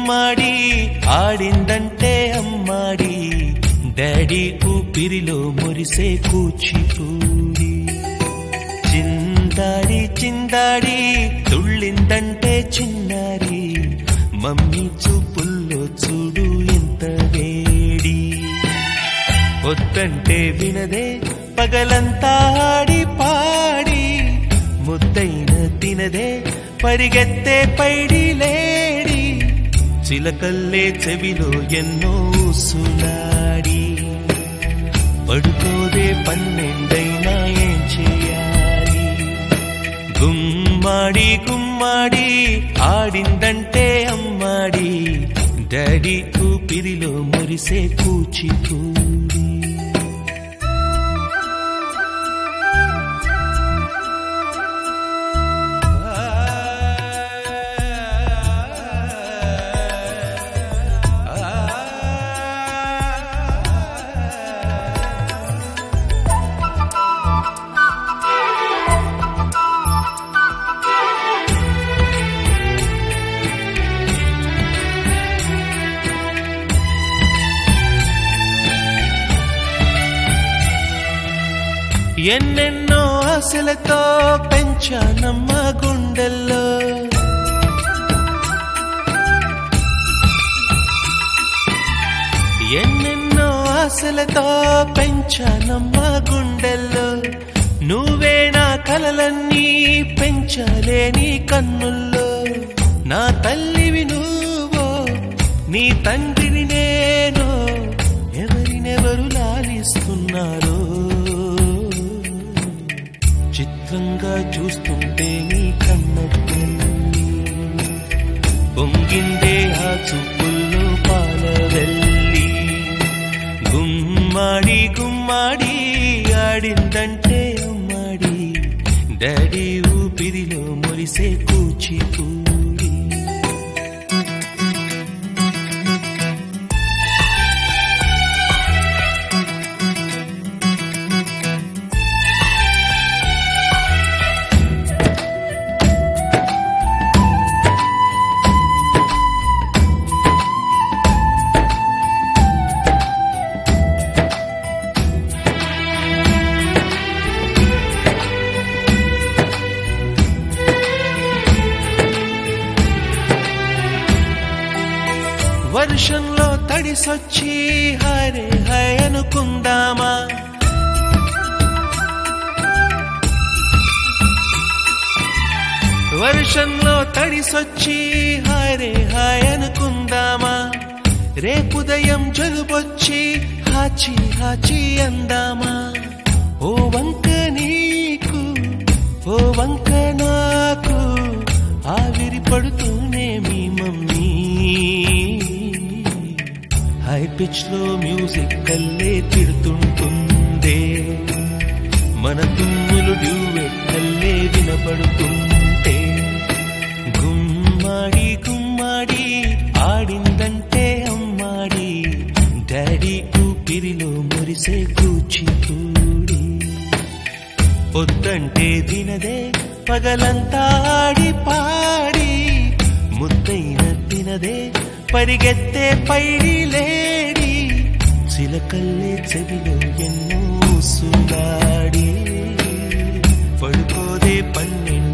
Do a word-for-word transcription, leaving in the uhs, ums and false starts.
గుమ్మాడి ఆడిందంటే అమ్మాడి డాడీ ఊపిరిలో మురిసే కూచిపూడి చిందాడి చిందాడి తుళ్ళిందంటే చిన్నారి మమ్మీ చూపుల్లో చూడు ఎంత వేడి వద్దంటే వినదే పగలంతా ఆడి పాడి ముద్దైన తినదే పరిగెత్తే పైడి లేడి చిలకల్లే చెవిలో ఎన్నో సునాడి పడుకోదే పన్నెండైనా ఏం చేయాలి గుమ్మాడి గుమ్మాడి ఆడిందంటే అమ్మాడి డాడీ ఊపిరిలో మురిసే కూచిపూడి ఎన్నెన్నో ఆశలతో పెంచానమ్మ గుండెల్లో ఎన్నెన్నో ఆశలతో పెంచానమ్మ గుండెల్లో నువ్వే నా కలలన్నీ పెంచాలే నీ కన్నుల్లో నా తల్లివి నువ్వో నీ తండ్రిని నేను ఎవరినెవరు లాలిస్తున్నారో చిత్రంగా చూస్తుంటే నీ కన్నట్టు పొంగిందే ఆ చూపుల్లో పాలవెల్లి గుమ్మాడి గుమ్మాడి ఆడిందంటే అమ్మాడి డాడీ ఊపిరిలో మురిసే కూచిపూడి వర్షంలో తడిసొచ్చి హరే హై అనుకుందామా వర్షంలో తడిసొచ్చి హరే హై అనుకుందామా రేపుదయం జలుబొచ్చి హాచి హాచి అందామా ఓ వంక నీకు ఓ వంక నాకు ఆవిరి పడుతూనే మీ మమ్మీ హై పిచ్ లో మ్యూజిక్ కల్లే తిడుతుంటుందే మన తుమ్ములు డ్యూయెట్ కల్లే వినపడుతుంటే గుమ్మాడి గుమ్మాడి ఆడిందంటే అమ్మాడి డాడీ ఊపిరిలో మురిసే కూచిపూడి పొద్దంటే తినదే పగలంతా ఆడి పాడి ముద్దైన తినదే పరిగెత్తే పైడి లేడి చిలకల్లే చెవిలో ఎన్నో సునాడి పడుకోదే పన్నెండు